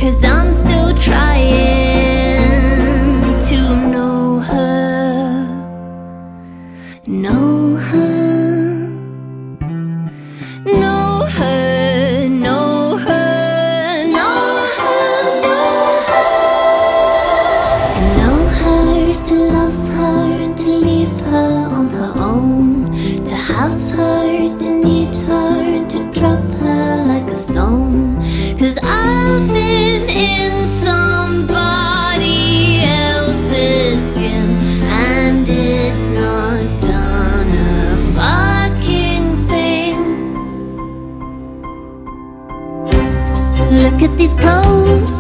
'cause I'm still trying to know her, know her, know her, know her, know her, know her. To know her is to love her and to leave her on her own. To have her is to need her and to drop her like a stone. 'Cause I've been in somebody else's skin, and it's not done a fucking thing. Look at these clothes,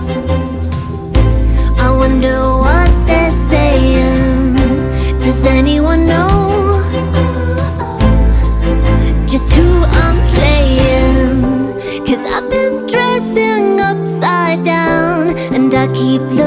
I wonder what they're saying. Does anyone know just who I'm playing? 'Cause I've been dressing upside down, and I keep